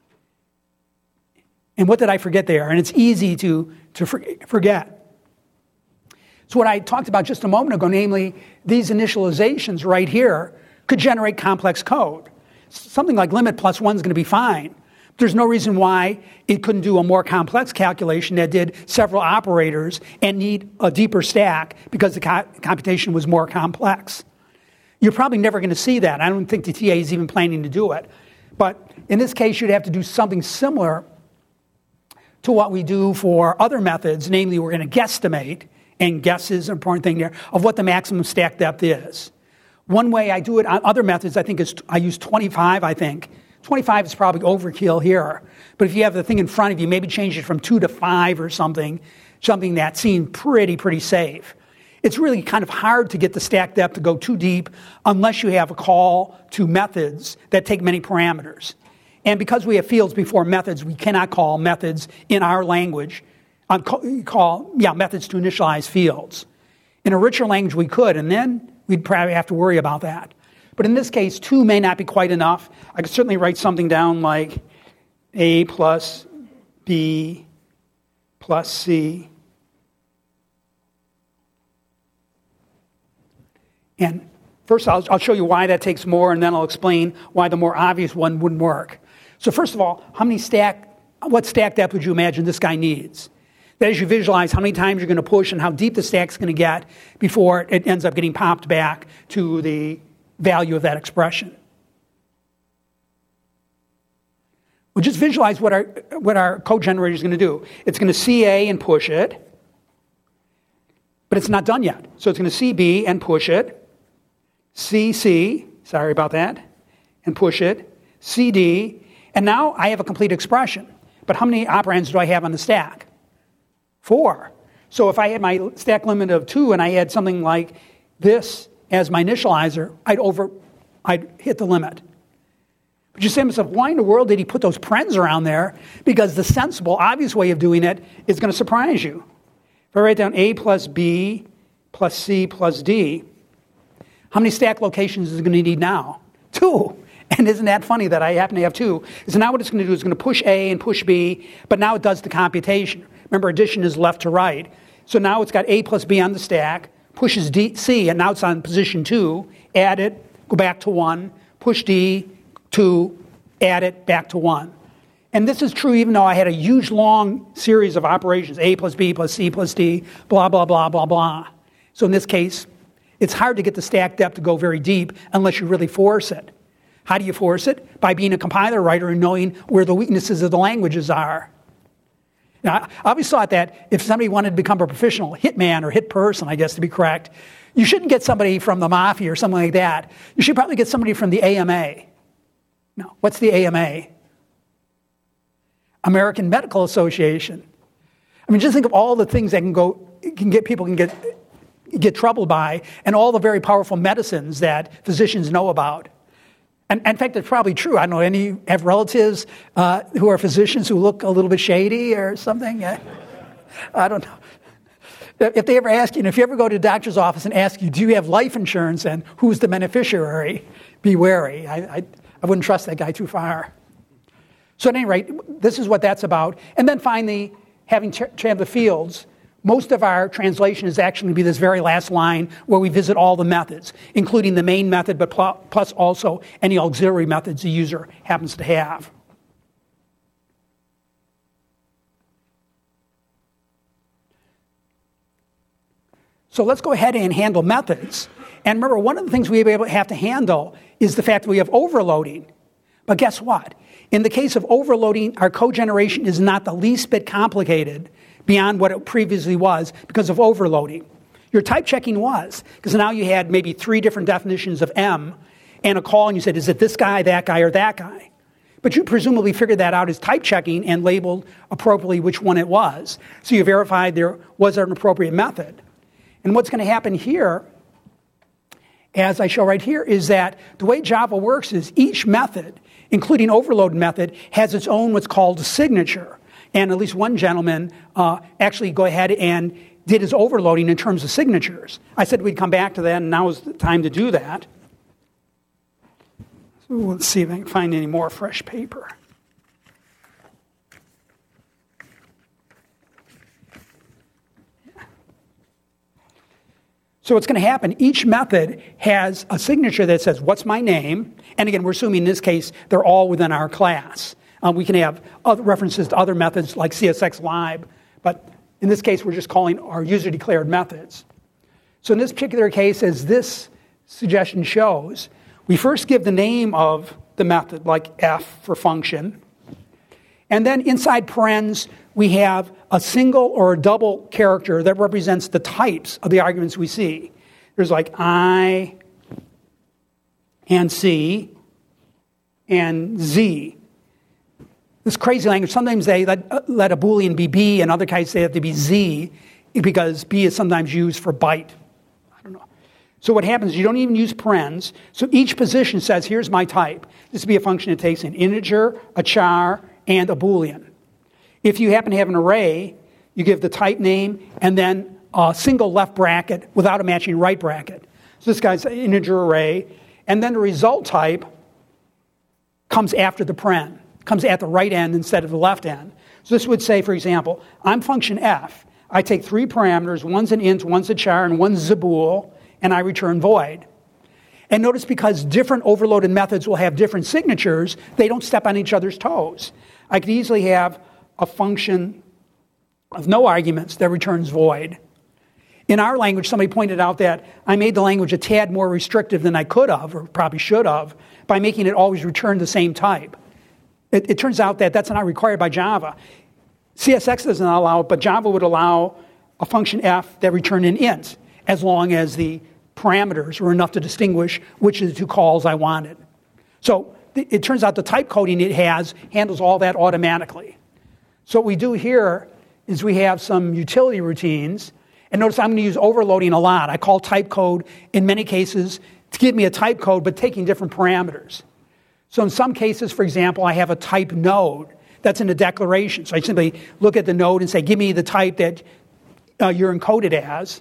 And what did I forget there? And it's easy to, to forget. So what I talked about just a moment ago, namely these initializations right here, could generate complex code. Something like limit plus one is going to be fine. There's no reason why it couldn't do a more complex calculation that did several operators and need a deeper stack because the co- computation was more complex. You're probably never going to see that. I don't think the T A is even planning to do it. But in this case, you'd have to do something similar to what we do for other methods. Namely, we're going to guesstimate, and guess is an important thing there, of what the maximum stack depth is. One way I do it on other methods, I think, is I use twenty-five, I think. twenty-five is probably overkill here. But if you have the thing in front of you, maybe change it from two to five or something, something that seemed pretty, pretty safe. It's really kind of hard to get the stack depth to go too deep unless you have a call to methods that take many parameters. And because we have fields before methods, we cannot call methods in our language, um, call, call yeah, methods to initialize fields. In a richer language, we could, and then we'd probably have to worry about that. But in this case, two may not be quite enough. I could certainly write something down like A plus B plus C. And first, I'll, I'll show you why that takes more, and then I'll explain why the more obvious one wouldn't work. So first of all, how many stack, what stack depth would you imagine this guy needs? That is, you visualize how many times you're going to push and how deep the stack's going to get before it ends up getting popped back to the value of that expression. Well, just visualize what our, what our code generator is going to do. It's going to C A and push it, but it's not done yet. So it's going to C B and push it, C C, sorry about that, and push it, C D, and now I have a complete expression. But how many operands do I have on the stack? Four. So if I had my stack limit of two and I had something like this as my initializer, I'd over, I'd hit the limit. But you say to yourself, why in the world did he put those parens around there? Because the sensible, obvious way of doing it is going to surprise you. If I write down A plus B plus C plus D, how many stack locations is it going to need now? Two. And isn't that funny that I happen to have two? So now what it's going to do is going to push A and push B, but now it does the computation. Remember, addition is left to right. So now it's got A plus B on the stack, pushes D, C, and now it's on position two, add it, go back to one, push D, two, add it, back to one. And this is true even though I had a huge long series of operations, A plus B plus C plus D, blah, blah, blah, blah, blah. So in this case, it's hard to get the stack depth to go very deep unless you really force it. How do you force it? By being a compiler writer and knowing where the weaknesses of the languages are. Now, I always thought that if somebody wanted to become a professional hitman or hit person, I guess to be correct, you shouldn't get somebody from the mafia or something like that. You should probably get somebody from the A M A. No, what's the A M A? American Medical Association. I mean, just think of all the things that can go, can get people can get get troubled by, and all the very powerful medicines that physicians know about. And, and in fact, it's probably true. I don't know, any have relatives uh, who are physicians who look a little bit shady or something? I, I don't know. If they ever ask you, and if you ever go to a doctor's office and ask you, do you have life insurance and who's the beneficiary, be wary. I, I, I wouldn't trust that guy too far. So at any rate, this is what that's about. And then finally, having to have the fields, most of our translation is actually going to be this very last line where we visit all the methods, including the main method, but plus also any auxiliary methods the user happens to have. So let's go ahead and handle methods. And remember, one of the things we have to handle is the fact that we have overloading. But guess what? In the case of overloading, our code generation is not the least bit complicated beyond what it previously was because of overloading. Your type checking was, because now you had maybe three different definitions of M and a call, and you said, is it this guy, that guy, or that guy? But you presumably figured that out as type checking and labeled appropriately which one it was. So you verified there was an appropriate method. And what's going to happen here, as I show right here, is that the way Java works is each method, including overload method, has its own what's called a signature. And at least one gentleman uh, actually go ahead and did his overloading in terms of signatures. I said we'd come back to that, and now is the time to do that. So let's see if I can find any more fresh paper. So what's going to happen, each method has a signature that says, what's my name? And again, we're assuming in this case, they're all within our class. Um, we can have other references to other methods like C S X lib, but in this case, we're just calling our user-declared methods. So in this particular case, as this suggestion shows, we first give the name of the method, like F for function. And then inside parens, we have a single or a double character that represents the types of the arguments we see. There's like I and C and Z. This crazy language, sometimes they let, uh, let a Boolean be B, and other cases they have to be Z, because B is sometimes used for byte. I don't know. So what happens is you don't even use parens. So each position says, here's my type. This would be a function that takes an integer, a char, and a Boolean. If you happen to have an array, you give the type name and then a single left bracket without a matching right bracket. So this guy's an integer array. And then the result type comes after the paren, comes at the right end instead of the left end. So this would say, for example, I'm function F. I take three parameters, one's an int, one's a char, and one's a bool, and I return void. And notice because different overloaded methods will have different signatures, they don't step on each other's toes. I could easily have a function of no arguments that returns void. In our language, somebody pointed out that I made the language a tad more restrictive than I could have, or probably should have, by making it always return the same type. It, it turns out that that's not required by Java. C S X doesn't allow it, but Java would allow a function F that returned an int, as long as the parameters were enough to distinguish which of the two calls I wanted. So th- it turns out the type coding it has handles all that automatically. So what we do here is we have some utility routines. And notice I'm going to use overloading a lot. I call type code in many cases to give me a type code, but taking different parameters. So in some cases, for example, I have a type node that's in a declaration. So I simply look at the node and say, give me the type that uh, you're encoded as.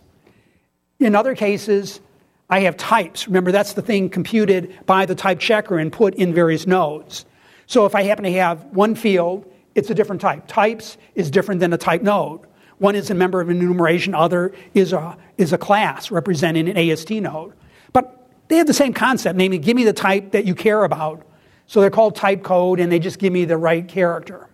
In other cases, I have types. Remember, that's the thing computed by the type checker and put in various nodes. So if I happen to have one field, it's a different type. Types is different than a type node. One is a member of an enumeration, other is a, is a class representing an A S T node. But they have the same concept, namely, give me the type that you care about. So they're called type code, and they just give me the right character.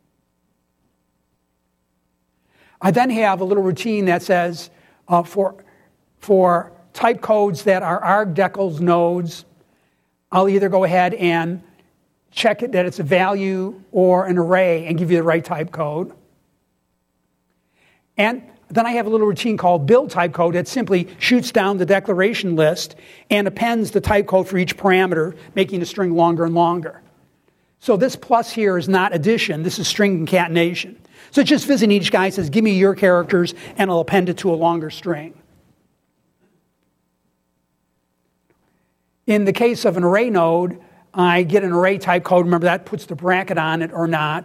I then have a little routine that says, uh, for, for type codes that are argdecls nodes, I'll either go ahead and check it that it's a value or an array and give you the right type code. And then I have a little routine called build type code that simply shoots down the declaration list and appends the type code for each parameter, making the string longer and longer. So this plus here is not addition, this is string concatenation. So it's just visiting each guy, says, give me your characters, and I'll append it to a longer string. In the case of an array node, I get an array type code. Remember, that puts the bracket on it or not.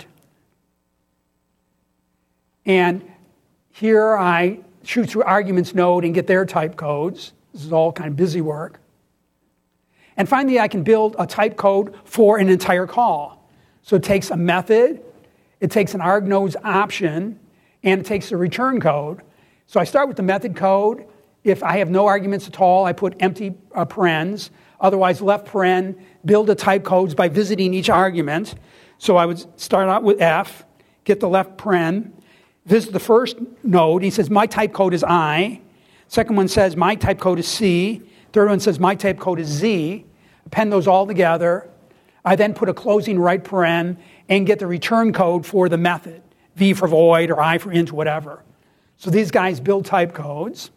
And here I shoot through arguments node and get their type codes. This is all kind of busy work. And finally, I can build a type code for an entire call. So it takes a method, it takes an argnodes option, and it takes a return code. So I start with the method code. If I have no arguments at all, I put empty uh, parens. Otherwise, left paren, build the type codes by visiting each argument. So I would start out with F, get the left paren, visit the first node. He says, my type code is I. Second one says, my type code is C. Third one says, my type code is Z. Append those all together. I then put a closing right paren and get the return code for the method, V for void or I for int, whatever. So these guys build type codes.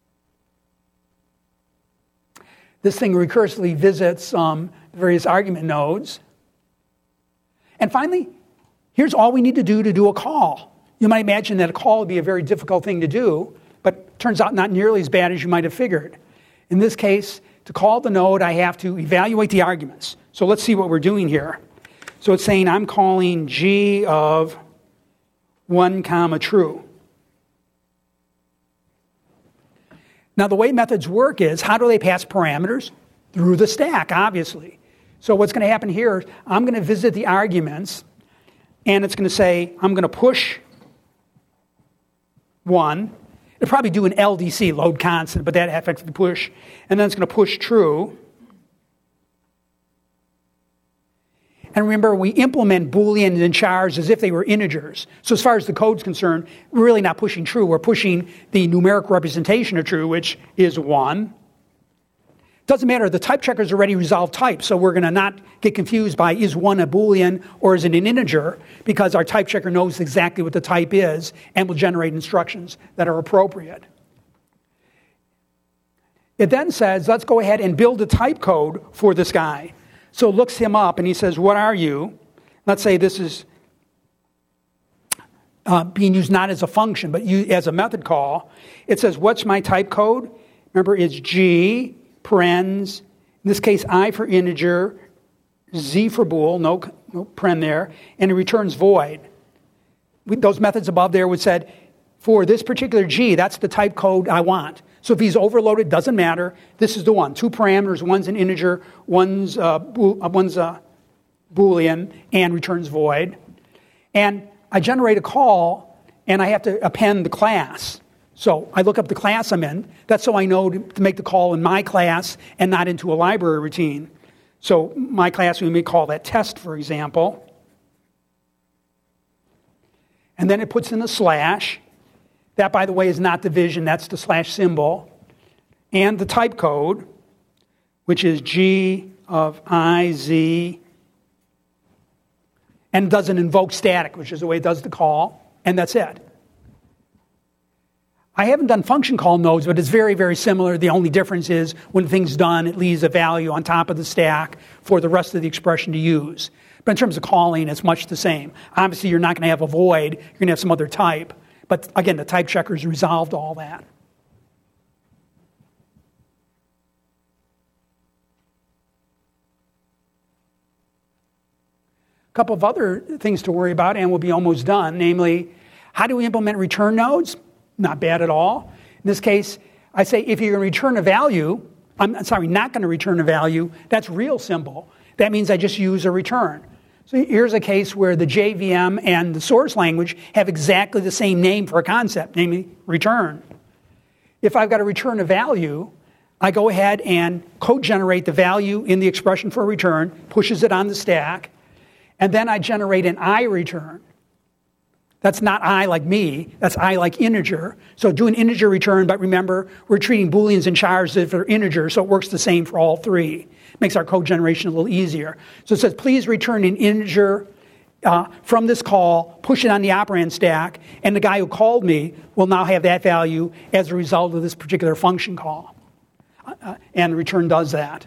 This thing recursively visits um, various argument nodes. And finally, here's all we need to do to do a call. You might imagine that a call would be a very difficult thing to do, but it turns out not nearly as bad as you might have figured. In this case, to call the node, I have to evaluate the arguments. So let's see what we're doing here. So it's saying I'm calling G of one comma true. Now the way methods work is, how do they pass parameters? Through the stack, obviously. So what's going to happen here is I'm going to visit the arguments, and it's going to say I'm going to push one. It'll probably do an L D C, load constant, but that affects the push. And then it's going to push true. And remember, we implement Booleans and chars as if they were integers. So as far as the code's concerned, we're really not pushing true. We're pushing the numeric representation of true, which is one. Doesn't matter. The type checker's already resolved type, so we're going to not get confused by is one a Boolean or is it an integer, because our type checker knows exactly what the type is and will generate instructions that are appropriate. It then says, let's go ahead and build a type code for this guy. So it looks him up and he says, what are you? Let's say this is uh, being used not as a function, but you, as a method call. It says, what's my type code? Remember, it's G, parens, in this case, I for integer, Z for bool, no, no paren there, and it returns void. We, those methods above there would said, for this particular G, that's the type code I want. So if he's overloaded, doesn't matter. This is the one. Two parameters, one's an integer, one's, uh, bo- one's a Boolean, and returns void. And I generate a call, and I have to append the class. So I look up the class I'm in. That's so I know to, to make the call in my class and not into a library routine. So my class, we may call that test, for example. And then it puts in a slash. That, by the way, is not division. That's the slash symbol. And the type code, which is G of I, Z. And it doesn't invoke static, which is the way it does the call. And that's it. I haven't done function call nodes, but it's very, very similar. The only difference is when the thing's done, it leaves a value on top of the stack for the rest of the expression to use. But in terms of calling, it's much the same. Obviously, you're not going to have a void. You're going to have some other type. But again, the type checkers resolved all that. A couple of other things to worry about, and we'll be almost done. Namely, how do we implement return nodes? Not bad at all. In this case, I say if you're going to return a value, I'm sorry, not going to return a value, that's real simple. That means I just use a return. So here's a case where the J V M and the source language have exactly the same name for a concept, namely return. If I've got to return a value, I go ahead and code generate the value in the expression for a return, pushes it on the stack, and then I generate an I return. That's not I like me, that's I like integer. So do an integer return, but remember, we're treating Booleans and chars as if they're integers, so it works the same for all three. Makes our code generation a little easier. So it says, please return an integer uh, from this call, push it on the operand stack, and the guy who called me will now have that value as a result of this particular function call. Uh, and return does that.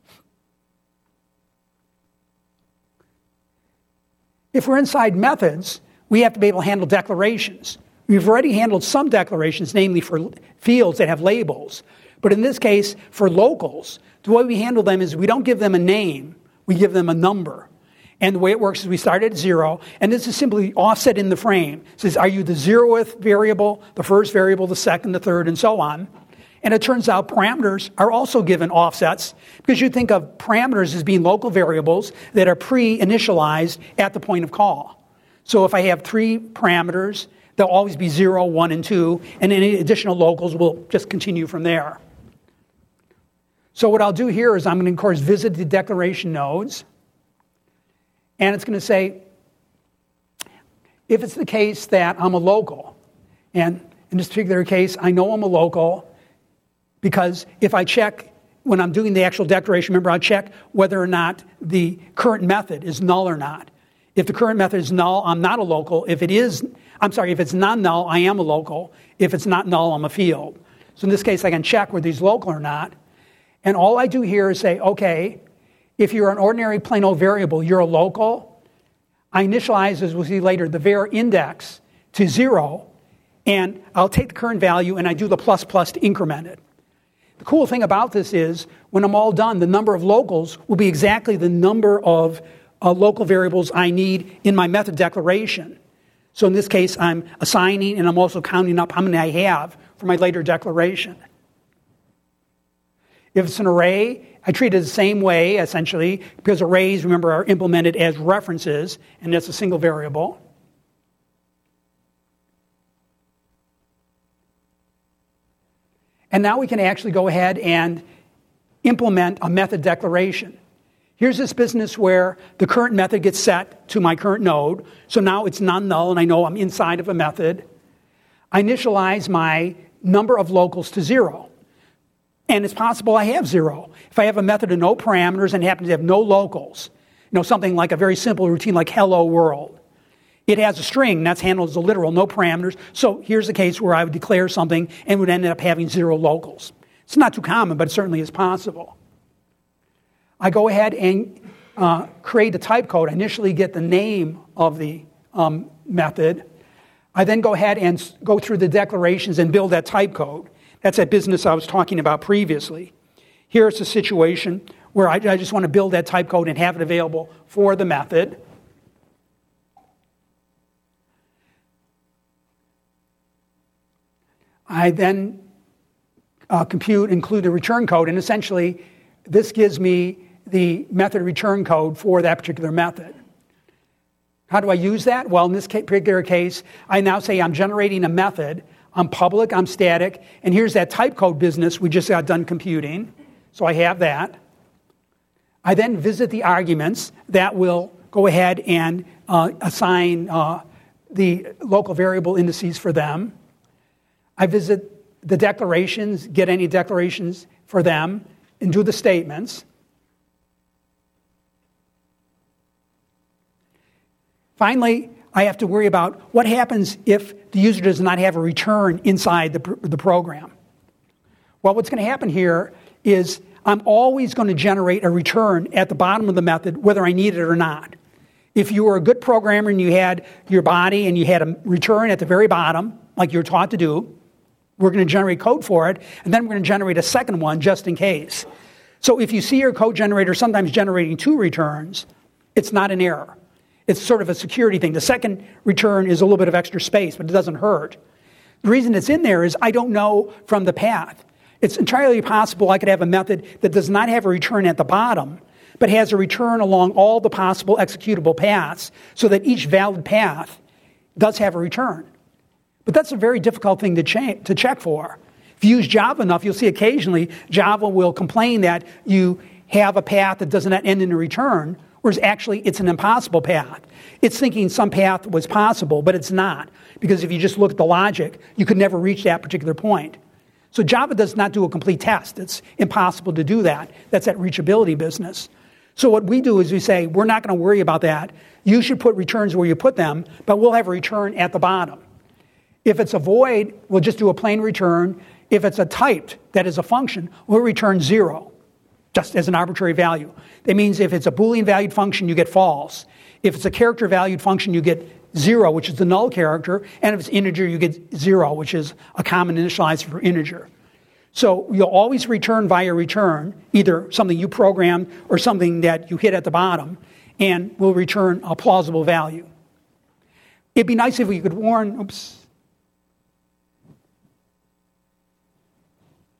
If we're inside methods, we have to be able to handle declarations. We've already handled some declarations, namely for fields that have labels. But in this case, for locals, the way we handle them is we don't give them a name, we give them a number. And the way it works is we start at zero, and this is simply offset in the frame. It says, are you the zeroth variable, the first variable, the second, the third, and so on? And it turns out parameters are also given offsets because you think of parameters as being local variables that are pre-initialized at the point of call. So if I have three parameters, they'll always be zero, one, and two, and any additional locals will just continue from there. So what I'll do here is I'm going to, of course, visit the declaration nodes, and it's going to say, if it's the case that I'm a local, and in this particular case, I know I'm a local, because if I check, when I'm doing the actual declaration, remember, I check whether or not the current method is null or not. If the current method is null, I'm not a local. If it is, I'm sorry, if it's non-null, I am a local. If it's not null, I'm a field. So in this case, I can check whether he's local or not. And all I do here is say, okay, if you're an ordinary plain old variable, you're a local. I initialize, as we'll see later, the var index to zero, and I'll take the current value and I do the plus plus to increment it. The cool thing about this is, when I'm all done, the number of locals will be exactly the number of uh, local variables I need in my method declaration. So in this case, I'm assigning and I'm also counting up how many I have for my later declaration. If it's an array, I treat it the same way, essentially, because arrays, remember, are implemented as references, and that's a single variable. And now we can actually go ahead and implement a method declaration. Here's this business where the current method gets set to my current node. So now it's non-null, and I know I'm inside of a method. I initialize my number of locals to zero. And it's possible I have zero. If I have a method of no parameters and happens to have no locals, you know, something like a very simple routine like hello world. It has a string, that's handled as a literal, no parameters. So here's a case where I would declare something and would end up having zero locals. It's not too common, but it certainly is possible. I go ahead and uh, create a type code. I initially get the name of the um, method. I then go ahead and go through the declarations and build that type code. That's that business I was talking about previously. Here it's a situation where I, I just want to build that type code and have it available for the method. I then uh, compute, include the return code, and essentially this gives me the method return code for that particular method. How do I use that? Well, in this particular case, I now say I'm generating a method. I'm public, I'm static, and here's that type code business we just got done computing. So I have that. I then visit the arguments that will go ahead and uh, assign uh, the local variable indices for them. I visit the declarations, get any declarations for them, and do the statements. Finally, I have to worry about what happens if the user does not have a return inside the, the program. Well, what's going to happen here is I'm always going to generate a return at the bottom of the method, whether I need it or not. If you were a good programmer and you had your body and you had a return at the very bottom, like you were taught to do, we're going to generate code for it, and then we're going to generate a second one just in case. So if you see your code generator sometimes generating two returns, it's not an error. It's sort of a security thing. The second return is a little bit of extra space, but it doesn't hurt. The reason it's in there is I don't know from the path. It's entirely possible I could have a method that does not have a return at the bottom, but has a return along all the possible executable paths so that each valid path does have a return. But that's a very difficult thing to, cha- to check for. If you use Java enough, you'll see occasionally Java will complain that you have a path that does not end in a return, whereas actually it's an impossible path. It's thinking some path was possible, but it's not. Because if you just look at the logic, you could never reach that particular point. So Java does not do a complete test. It's impossible to do that. That's that reachability business. So what we do is we say, we're not going to worry about that. You should put returns where you put them, but we'll have a return at the bottom. If it's a void, we'll just do a plain return. If it's a typed, that is a function, we'll return zero, just as an arbitrary value. That means if it's a Boolean valued function, you get false. If it's a character valued function, you get zero, which is the null character. And if it's integer, you get zero, which is a common initializer for integer. So you'll always return via return, either something you programmed or something that you hit at the bottom, and will return a plausible value. It'd be nice if we could warn, oops.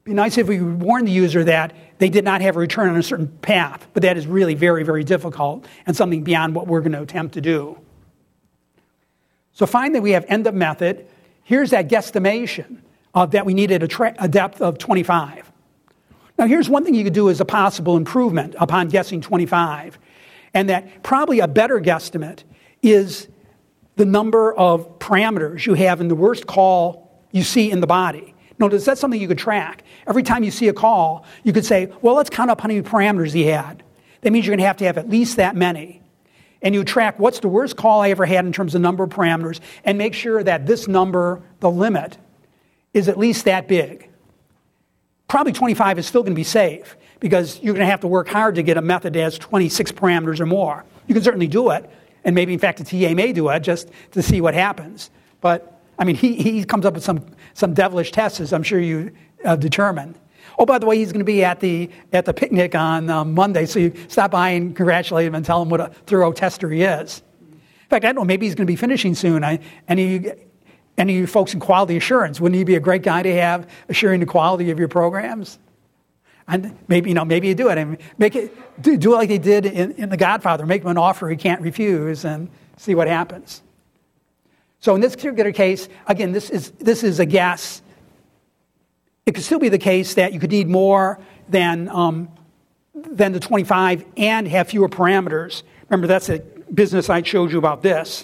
be nice if we would warn the user that they did not have a return on a certain path, but that is really very, very difficult and something beyond what we're going to attempt to do. So finally, we have end of method. Here's that guesstimation of that we needed a, tra- a depth of twenty-five. Now, here's one thing you could do as a possible improvement upon guessing twenty-five, and that probably a better guesstimate is the number of parameters you have in the worst call you see in the body. Notice that's something you could track. Every time you see a call, you could say, well, let's count up how many parameters he had. That means you're going to have to have at least that many. And you track what's the worst call I ever had in terms of number of parameters, and make sure that this number, the limit, is at least that big. Probably twenty-five is still going to be safe, because you're going to have to work hard to get a method that has twenty-six parameters or more. You can certainly do it, and maybe, in fact, the T A may do it just to see what happens. But, I mean, he, he comes up with some, some devilish tests, as I'm sure you uh, determined. Oh, by the way, he's going to be at the at the picnic on uh, Monday, so you stop by and congratulate him and tell him what a thorough tester he is. In fact, I don't know, maybe he's going to be finishing soon. I, any, of you, any of you folks in quality assurance, wouldn't he be a great guy to have assuring the quality of your programs? And maybe, you know, maybe you do it. I mean, make it do, do it like they did in, in The Godfather. Make him an offer he can't refuse and see what happens. So in this particular case, again, this is this is a guess. It could still be the case that you could need more than um, than the twenty-five and have fewer parameters. Remember, that's a business I showed you about this.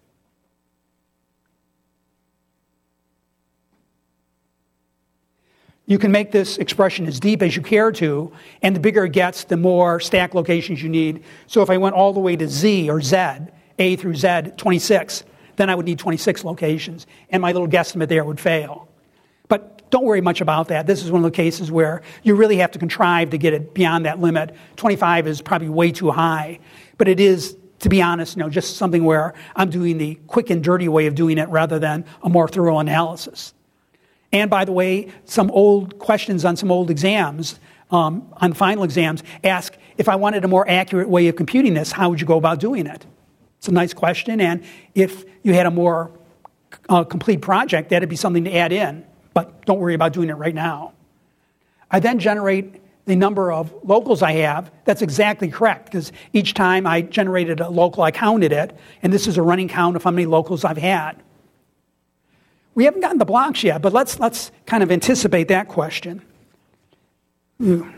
You can make this expression as deep as you care to, and the bigger it gets, the more stack locations you need. So if I went all the way to Z or Z, A through Z, twenty-six, then I would need twenty-six locations, and my little guesstimate there would fail. But don't worry much about that. This is one of the cases where you really have to contrive to get it beyond that limit. twenty-five is probably way too high, but it is, to be honest, you know, just something where I'm doing the quick and dirty way of doing it rather than a more thorough analysis. And by the way, some old questions on some old exams, um, on final exams, ask, if I wanted a more accurate way of computing this, how would you go about doing it? It's a nice question, and if you had a more uh, complete project, that'd be something to add in, but don't worry about doing it right now. I then generate the number of locals I have. That's exactly correct, because each time I generated a local, I counted it, and this is a running count of how many locals I've had. We haven't gotten the blocks yet, but let's let's kind of anticipate that question. We'll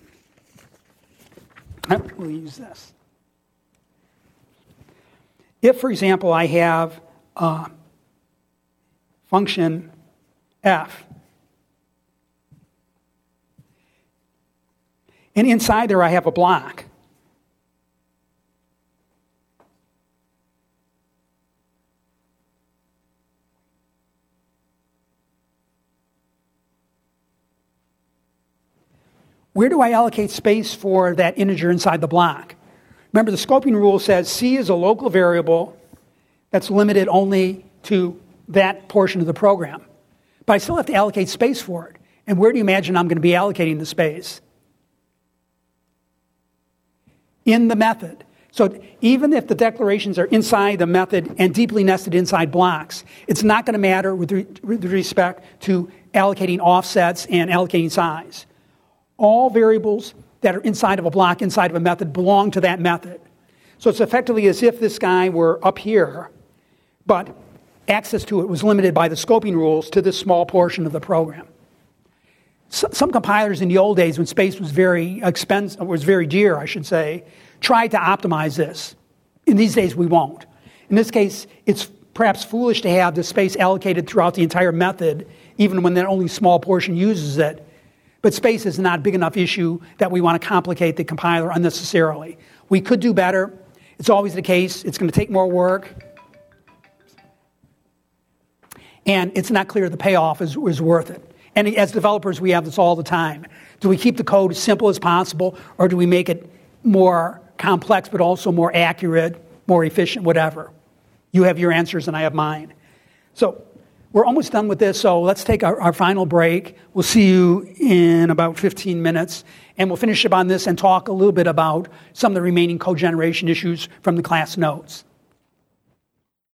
use this. If, for example, I have a function f, and inside there I have a block, where do I allocate space for that integer inside the block? Remember, the scoping rule says C is a local variable that's limited only to that portion of the program. But I still have to allocate space for it. And where do you imagine I'm going to be allocating the space? In the method. So even if the declarations are inside the method and deeply nested inside blocks, it's not going to matter with, re- with respect to allocating offsets and allocating size. All variables that are inside of a block, inside of a method, belong to that method. So it's effectively as if this guy were up here, but access to it was limited by the scoping rules to this small portion of the program. So, some compilers in the old days, when space was very expensive, was very dear, I should say, tried to optimize this. In these days, we won't. In this case, it's perhaps foolish to have the space allocated throughout the entire method, even when that only small portion uses it. But space is not a big enough issue that we want to complicate the compiler unnecessarily. We could do better. It's always the case. It's going to take more work. And it's not clear the payoff is, is worth it. And as developers, we have this all the time. Do we keep the code as simple as possible, or do we make it more complex but also more accurate, more efficient, whatever? You have your answers and I have mine. So we're almost done with this, so let's take our, our final break. We'll see you in about fifteen minutes, and we'll finish up on this and talk a little bit about some of the remaining code generation issues from the class notes.